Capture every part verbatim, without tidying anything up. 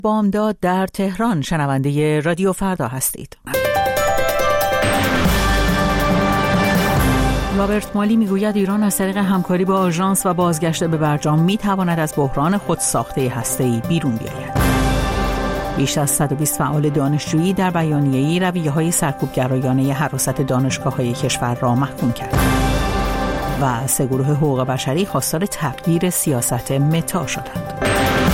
بامداد در تهران شنونده رادیو فردا هستید. رابرت مالی میگوید ایران از طریق همکاری با آژانس و بازگشت به برجام میتواند از بحران خودساخته هسته‌ای بیرون بیاید. بیش از صد و بیست فعال دانشجویی در بیانیه‌ای رویه‌های سرکوبگرایانه حراست دانشگاه‌های کشور را محکوم کرد. و سه گروه حقوق بشری خواستار تغییر سیاست متا شدند.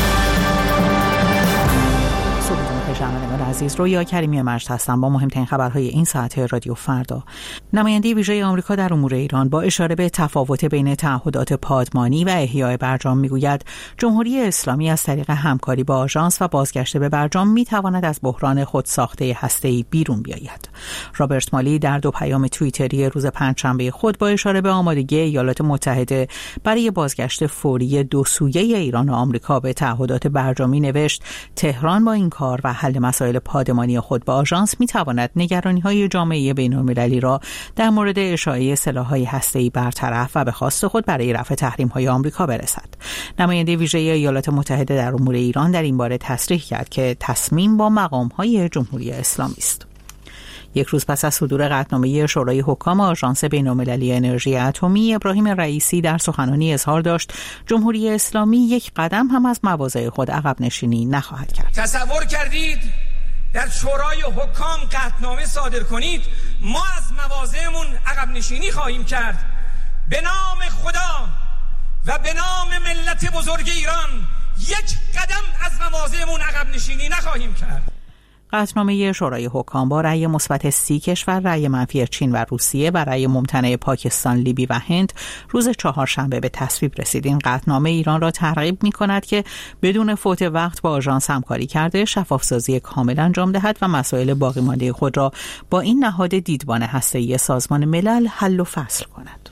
شنوندگان عزیز، رویا کریمی مجد هستم با مهمترین خبرهای این ساعت رادیو فردا. نماینده ویژه آمریکا در امور ایران با اشاره به تفاوت بین تعهدات پادمانی و احیای برجام میگوید جمهوری اسلامی از طریق همکاری با آژانس و بازگشت به برجام میتواند از بحران خودساخته هسته‌ای بیرون بیاید. رابرت مالی در دو پیام توییتری روز پنجشنبه خود با اشاره به آمادگی ایالات متحده برای بازگشت فوری دو سویه ایران و آمریکا به تعهدات برجامی نوشت: تهران با این کار و حل مسائل پادمانی خود با آژانس میتواند نگرانی‌های جامعه بین‌المللی را در مورد اشاعه سلاح‌های هسته‌ای برطرف و به خواست خود برای رفع تحریم‌های آمریکا برسد. نماینده ویژه ایالات متحده در امور ایران در این باره تصریح کرد که تصمیم با مقام‌های جمهوری اسلامی است. یک روز پس از صدور قطعنامه شورای حکام آژانس بین‌المللی انرژی اتمی، ابراهیم رئیسی در سخنرانی اظهار داشت جمهوری اسلامی یک قدم هم از مواضع خود عقب نشینی نخواهد کرد. تصور کردید در شورای حکام قطعنامه صادر کنید ما از مواضعمون عقب نشینی خواهیم کرد؟ به نام خدا و به نام ملت بزرگ ایران یک قدم از مواضعمون عقب نشینی نخواهیم کرد. قطعنامه شورای حکام با رأی مثبت سی کشور، رأی منفی چین و روسیه و رأی ممتنع پاکستان، لیبی و هند روز چهارشنبه به تصویب رسید. این قطعنامه ایران را ترغیب می‌کند که بدون فوت وقت با آژانس همکاری کرده، شفافسازی کامل انجام دهد و مسائل باقی مانده خود را با این نهاد دیدبان هسته‌ای سازمان ملل حل و فصل کند.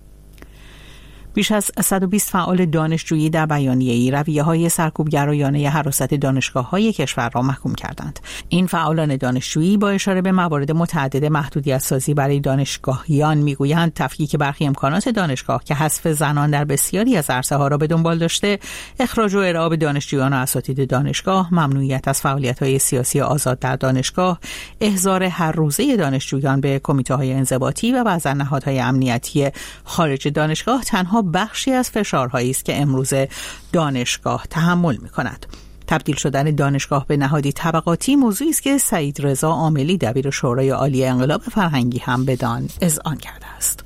بیش از صد و بیست فعال دانشجویی در بیانیه‌ای رویه‌های سرکوبگرایانه حراست دانشگاه‌های کشور را محکوم کردند. این فعالان دانشجویی با اشاره به موارد متعدد محدودیت‌سازی برای دانشگاهیان میگویند تفکیک برخی امکانات دانشگاه که حذف زنان در بسیاری از عرصه‌ها را به دنبال داشته، اخراج و ارعاب دانشجویان و اساتید دانشگاه، ممنوعیت از فعالیت‌های سیاسی آزاد در دانشگاه، احضار هر روزه دانشجویان به کمیته‌های انضباطی و بعضی نهادهای امنیتی خارج دانشگاه تنها بخشی از فشارهایی است که امروز دانشگاه تحمل می‌کند. تبدیل شدن دانشگاه به نهادی طبقاتی موضوعی است که سعید رضا عاملی دبیر شورای عالی انقلاب فرهنگی هم بدان اذعان کرده است.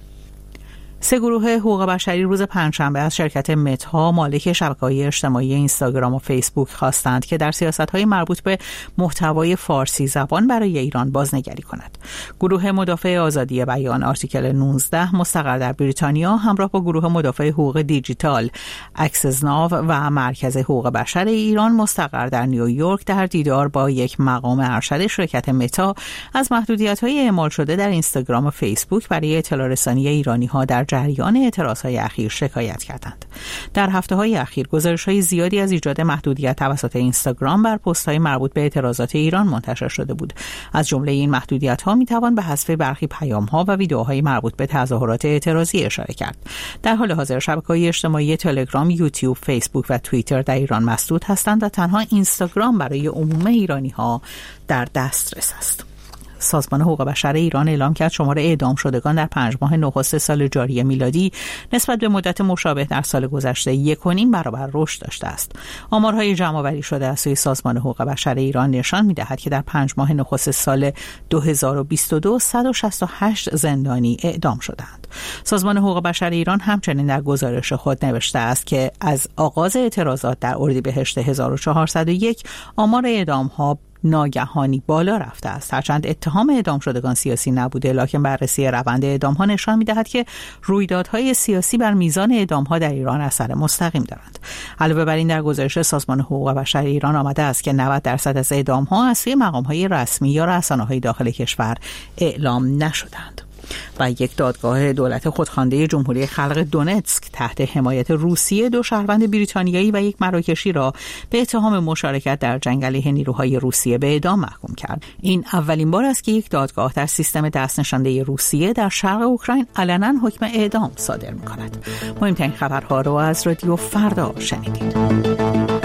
سه گروه حقوق بشری روز پنجشنبه از شرکت متا مالک شبکه‌های اجتماعی اینستاگرام و فیسبوک خواستند که در سیاست‌های مربوط به محتوای فارسی زبان برای ایران بازنگری کند. گروه مدافع آزادی بیان آرتیکل نوزده مستقر در بریتانیا همراه با گروه مدافع حقوق دیجیتال اکسس ناو و مرکز حقوق بشر ایران مستقر در نیویورک در دیدار با یک مقام ارشد شرکت متا از محدودیت‌های اعمال شده در اینستاگرام و فیسبوک برای اطلاع رسانی ایرانی‌ها در جریان اعتراضهای اخیر شکایت کردند. در هفته‌های اخیر گزارش‌های زیادی از ایجاد محدودیت توسط اینستاگرام بر پست‌های مربوط به اعتراضات ایران منتشر شده بود. از جمله این محدودیت‌ها می‌توان به حذف برخی پیام‌ها و ویدیوهای مربوط به تظاهرات اعتراضی اشاره کرد. در حال حاضر شبکه‌های اجتماعی تلگرام، یوتیوب، فیسبوک و توییتر در ایران مسدود هستند و تنها اینستاگرام برای عموم ایرانی‌ها در دسترس است. سازمان حقوق بشر ایران اعلام کرد شمار اعدام شدگان در پنج ماه نخست سال جاری میلادی نسبت به مدت مشابه در سال گذشته یک و نیم برابر رشد داشته است. آمارهای جمع‌آوری شده از سوی سازمان حقوق بشر ایران نشان می‌دهد که در پنج ماه نخست سال دو هزار و بیست و دو صد و شصت و هشت زندانی اعدام شدند. سازمان حقوق بشر ایران همچنین در گزارش خود نوشته است که از آغاز اعتراضات در اردیبهشت هزار و چهارصد و یک آمار اعدام‌ها ناگهانی بالا رفته است. هرچند اتهام اعدام شدگان سیاسی نبوده، لکن بررسی روند اعدام‌ها نشان می‌دهد که رویدادهای سیاسی بر میزان اعدام‌ها در ایران اثر مستقیم دارند. علاوه بر این در گزارش سازمان حقوق بشر ایران آمده است که نود درصد از اعدام‌ها از سوی مقام‌های رسمی یا رسانه‌های داخل کشور اعلام نشدند. و یک دادگاه دولت خودخوانده جمهوری خلق دونتسک تحت حمایت روسیه دو شهروند بریتانیایی و یک مراکشی را به اتهام مشارکت در جنگ علیه نیروهای روسیه به اعدام محکوم کرد. این اولین بار است که یک دادگاه در سیستم دست نشانده روسیه در شرق اوکراین علنا حکم اعدام صادر می‌کند. مهمترین خبرها را از رادیو فردا شنیدید.